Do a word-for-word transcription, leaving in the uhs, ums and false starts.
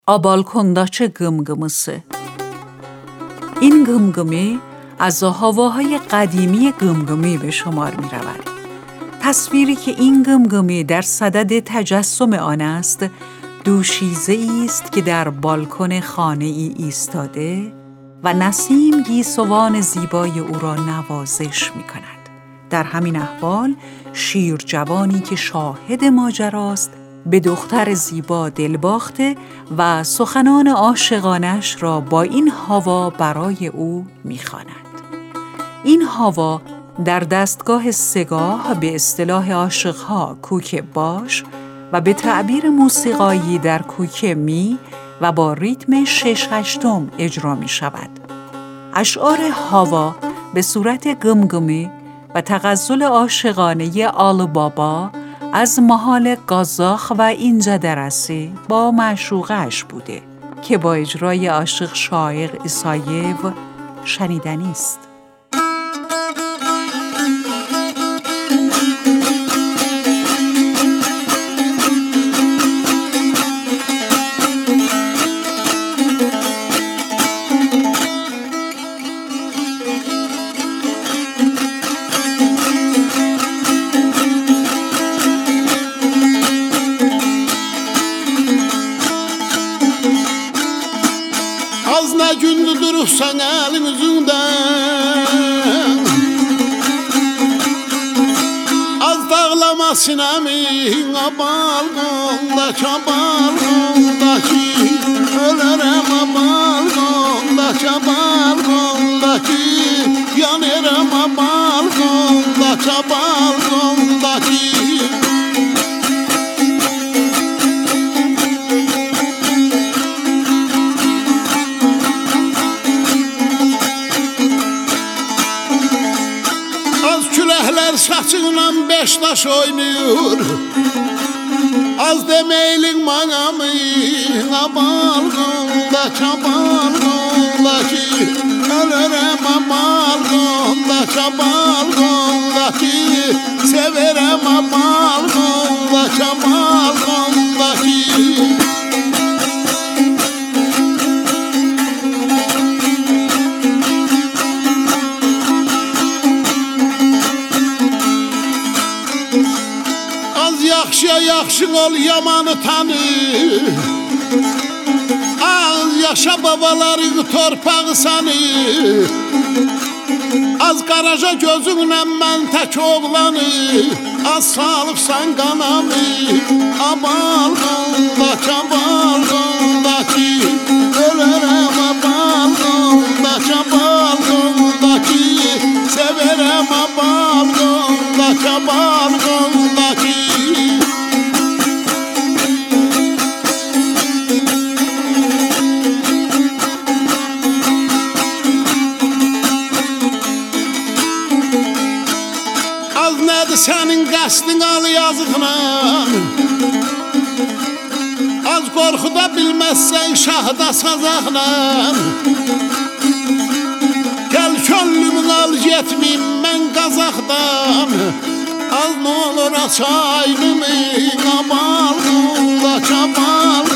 آبالکنداچ قمقمısı. این قمقمی از هواهای قدیمی قمقمی به شمار می رود. تصویری که این قمقمی در صدد تجسم آن است، دوشیزه است که در بالکن خانه ای ایستاده و نسیم گیسوان زیبای او را نوازش می کند. در همین احوال شیر جوانی که شاهد ماجراست به دختر زیبا دل باخته و سخنان عاشقانش را با این هوا برای او می‌خواند. این هوا در دستگاه سگاه به اصطلاح عاشق‌ها کوک باش و به تعبیر موسیقایی در کوک می و با ریتم شش هشتم اجرا می شود. اشعار هوا به صورت قمقمی و تغزل عاشقانه آل بابا از محال قزاق و اینجا درسی با معشوقش بوده که با اجرای عاشق شایق ایساییو شنیدنی است. Az ne gündür durursan elin üzünden, az dağlama sinemin balkondaki balkondaki, ölerim balkondaki balkondaki, yanarım balkondaki balkondaki. Küləklər saçınla beş daş oynayır, az demeylin manamı, balkondaki balkondaki, ölürüm balkondaki balkondaki, severim balkondaki balkondaki. Yaxşıya yaxşı ol, yamanı tanı. Az yaşa babaların torpağı sanı. Az qaraca gözünlə mən tək oğlanı, az salıbsan qanamı. Balkondaki balkondaki, ölürəm balkondaki balkondaki, severəm balkondaki balkondaki. Nədir sənin qəsdin al yazıqla, az qorxuda bilməzsən şahda sazaqla. Gəl könlümün al getməyim mən qazaqdan, az nə olur açaynımı, balkondaki balkondaki.